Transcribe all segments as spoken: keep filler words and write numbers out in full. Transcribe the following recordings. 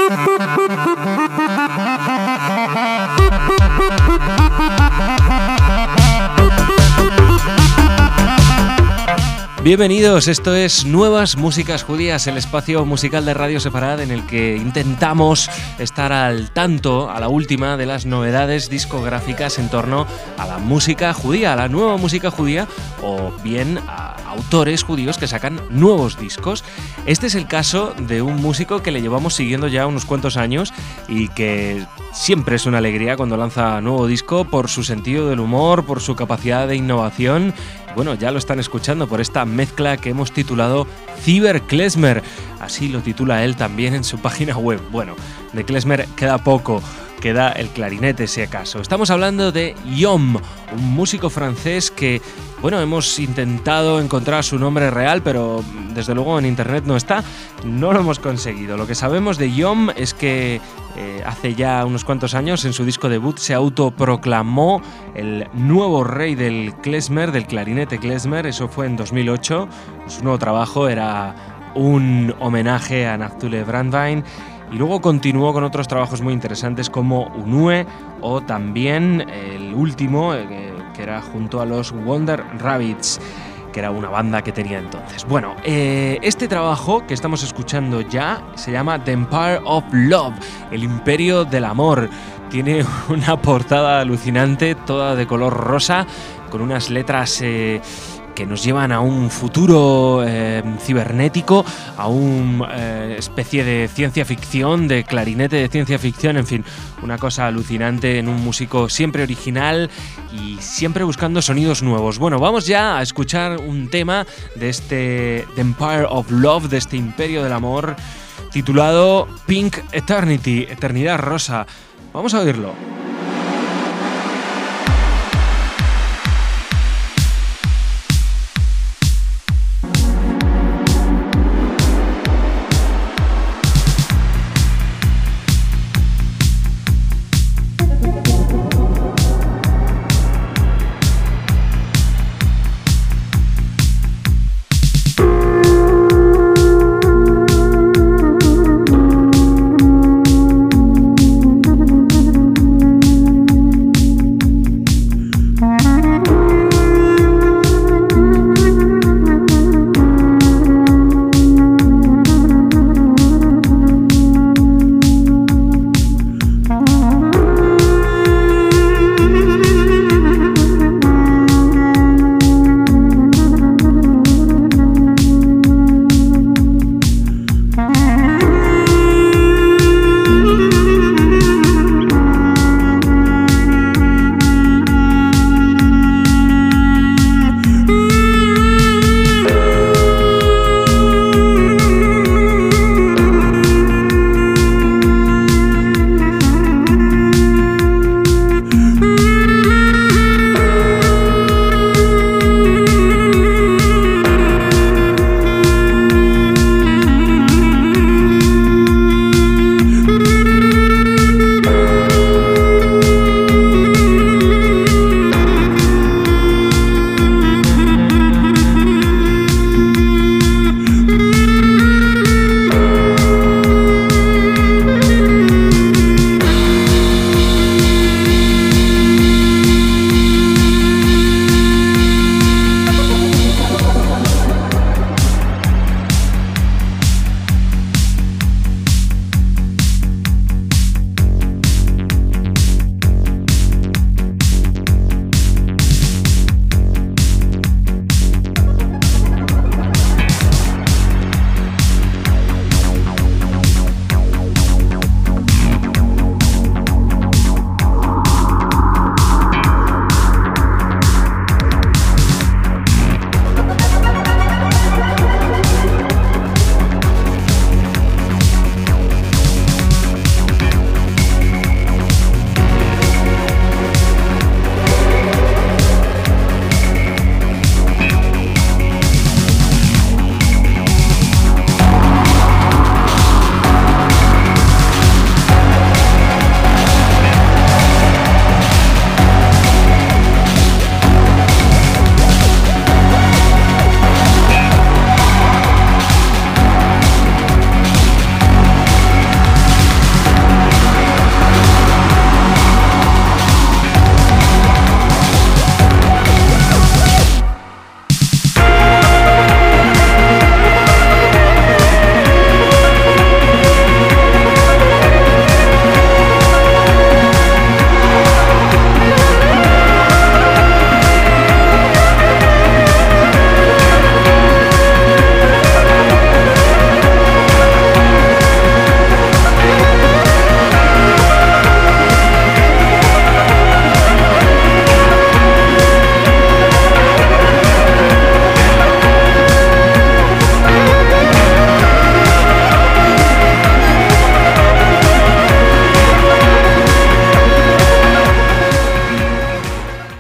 Bienvenidos, esto es Nuevas Músicas Judías, el espacio musical de Radio Sefarad en el que intentamos estar al tanto, a la última de las novedades discográficas en torno a la música judía, a la nueva música judía o bien a autores judíos que sacan nuevos discos. Este es el caso de un músico que le llevamos siguiendo ya unos cuantos años y que siempre es una alegría cuando lanza nuevo disco por su sentido del humor, por su capacidad de innovación. Bueno, ya lo están escuchando por esta mezcla que hemos titulado Ziver Klezmer. Así lo titula él también en su página web. Bueno, de Klezmer queda poco, queda el clarinete si acaso. Estamos hablando de Yom, un músico francés que, bueno, hemos intentado encontrar su nombre real, pero desde luego en internet no está. No lo hemos conseguido. Lo que sabemos de Yom es que eh, hace ya unos cuantos años en su disco debut se autoproclamó el nuevo rey del klezmer, del clarinete klezmer. Eso fue en dos mil ocho. Su nuevo trabajo era un homenaje a Naftule Brandwein. Y luego continuó con otros trabajos muy interesantes como Unue o también el último, eh, que era junto a los Wonder Rabbits, que era una banda que tenía entonces. Bueno, eh, este trabajo que estamos escuchando ya se llama The Empire of Love, el Imperio del Amor. Tiene una portada alucinante, toda de color rosa, con unas letras Eh, que nos llevan a un futuro eh, cibernético, a una eh, especie de ciencia ficción, de clarinete de ciencia ficción, en fin, una cosa alucinante en un músico siempre original y siempre buscando sonidos nuevos. Bueno, vamos ya a escuchar un tema de este The Empire of Love, de este Imperio del Amor, titulado Pink Eternity, Eternidad Rosa. Vamos a oírlo. Thank you.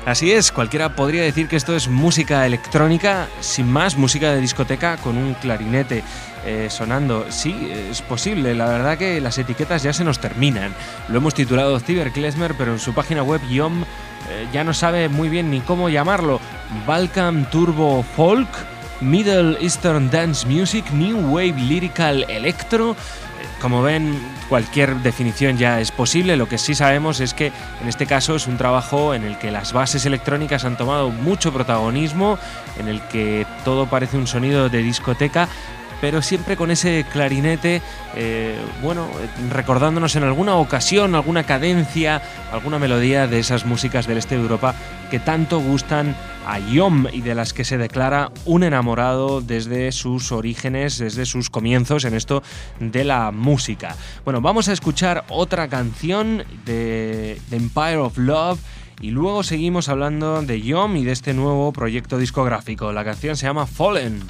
Así es, cualquiera podría decir que esto es música electrónica, sin más, música de discoteca con un clarinete eh, sonando. Sí, es posible, la verdad que las etiquetas ya se nos terminan. Lo hemos titulado Cyberklezmer, pero en su página web Yom eh, ya no sabe muy bien ni cómo llamarlo. Balkan Turbo Folk, Middle Eastern Dance Music, New Wave Lyrical Electro. Como ven, cualquier definición ya es posible. Lo que sí sabemos es que en este caso es un trabajo en el que las bases electrónicas han tomado mucho protagonismo, en el que todo parece un sonido de discoteca, pero siempre con ese clarinete, eh, bueno, recordándonos en alguna ocasión, alguna cadencia, alguna melodía de esas músicas del este de Europa que tanto gustan a Yom y de las que se declara un enamorado desde sus orígenes, desde sus comienzos en esto de la música. Bueno, vamos a escuchar otra canción de The Empire of Love y luego seguimos hablando de Yom y de este nuevo proyecto discográfico. La canción se llama Fallen.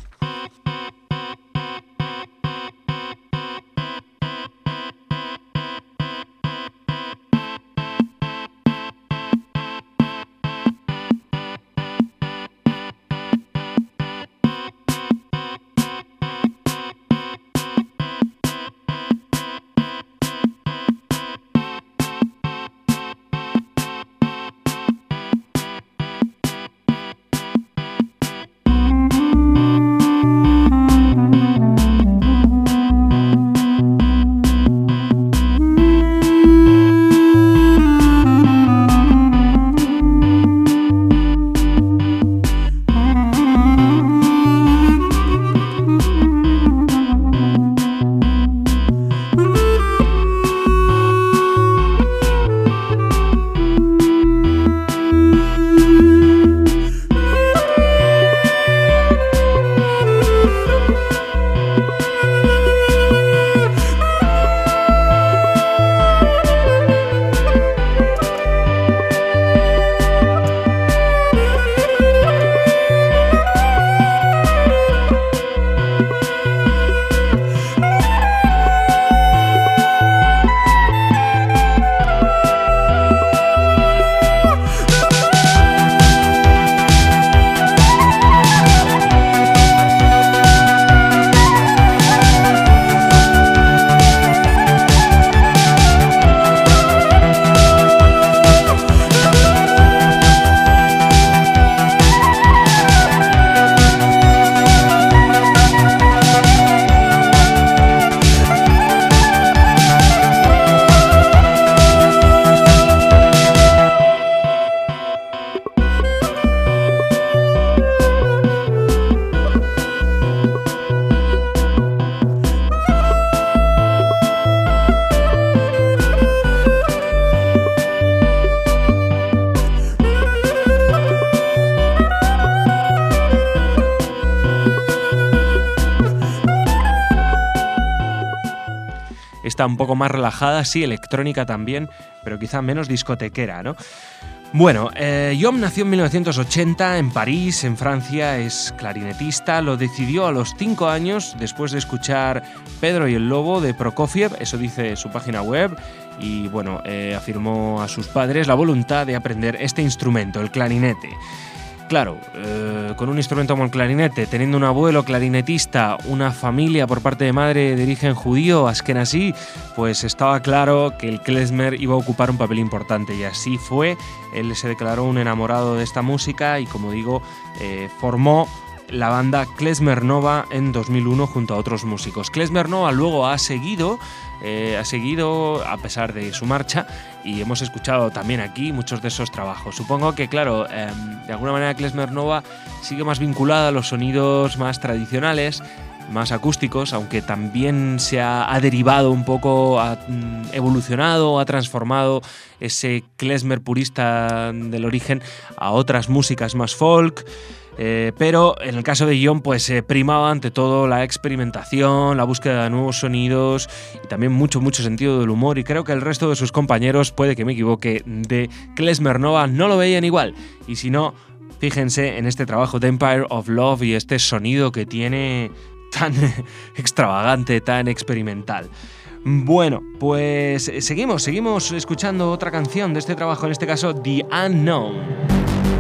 Está un poco más relajada, sí, electrónica también, pero quizá menos discotequera, ¿no? Bueno, eh, Yom nació en mil novecientos ochenta en París, en Francia, es clarinetista, lo decidió a los cinco años después de escuchar Pedro y el Lobo de Prokofiev, eso dice su página web, y bueno, eh, afirmó a sus padres la voluntad de aprender este instrumento, el clarinete. Claro, eh, con un instrumento como el clarinete, teniendo un abuelo clarinetista, una familia por parte de madre de origen judío, askenazí, pues estaba claro que el klezmer iba a ocupar un papel importante y así fue. Él se declaró un enamorado de esta música y, como digo, eh, formó la banda Klezmer Nova en dos mil uno junto a otros músicos. Klezmer Nova luego ha seguido, eh, ha seguido a pesar de su marcha y hemos escuchado también aquí muchos de esos trabajos. Supongo que, claro, eh, de alguna manera Klezmer Nova sigue más vinculada a los sonidos más tradicionales, más acústicos, aunque también se ha, ha derivado un poco, ha mm, evolucionado, ha transformado ese klezmer purista del origen a otras músicas más folk. Eh, pero en el caso de Yom, pues eh, primaba ante todo la experimentación, la búsqueda de nuevos sonidos y también mucho, mucho sentido del humor. Y creo que el resto de sus compañeros, puede que me equivoque, de Klezmer Nova no lo veían igual. Y si no, fíjense en este trabajo The Empire of Love y este sonido que tiene tan extravagante, tan experimental. Bueno, pues seguimos, seguimos escuchando otra canción de este trabajo, en este caso The Unknown.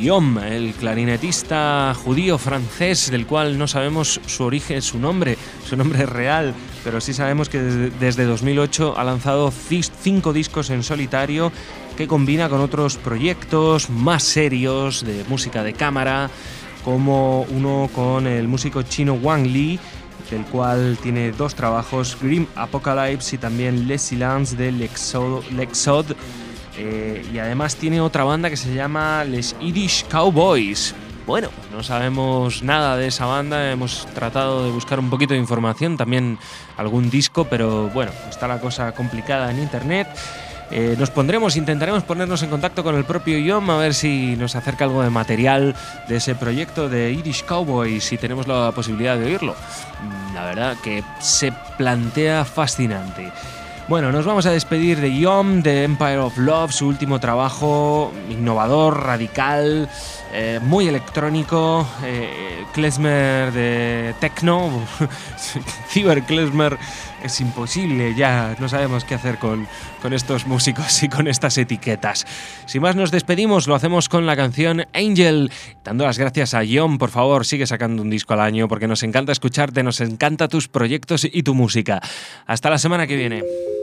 Yom, el clarinetista judío francés del cual no sabemos su origen, su nombre, su nombre real, pero sí sabemos que desde dos mil ocho ha lanzado cinco discos en solitario que combina con otros proyectos más serios de música de cámara, como uno con el músico chino Wang Li, del cual tiene dos trabajos, Grim Apocalypse y también Les Silences de L'Exode. Eh, y además tiene otra banda que se llama Les Yiddish Cowboys. Bueno, no sabemos nada de esa banda, hemos tratado de buscar un poquito de información, también algún disco, pero bueno, está la cosa complicada en internet. Eh, nos pondremos, intentaremos ponernos en contacto con el propio Yom a ver si nos acerca algo de material de ese proyecto de Yiddish Cowboys, si tenemos la posibilidad de oírlo. La verdad que se plantea fascinante. Bueno, nos vamos a despedir de Yom, de Empire of Love, su último trabajo innovador, radical, eh, muy electrónico, eh, klezmer de techno, ciberklezmer. Es imposible, ya no sabemos qué hacer con, con estos músicos y con estas etiquetas. Sin más, nos despedimos, lo hacemos con la canción Angel, dando las gracias a Yom. Por favor, sigue sacando un disco al año porque nos encanta escucharte, nos encanta tus proyectos y tu música. Hasta la semana que viene.